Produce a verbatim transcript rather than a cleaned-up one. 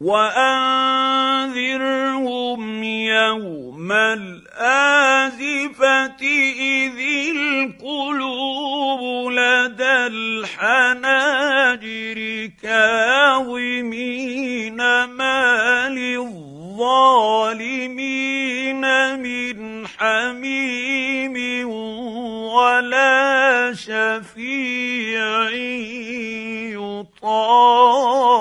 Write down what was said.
وأنذرهم يوم الآزفة إذ القلوب لدى الحناجر كاظمين ما للظالمين من حميم ولا شفيع يطاع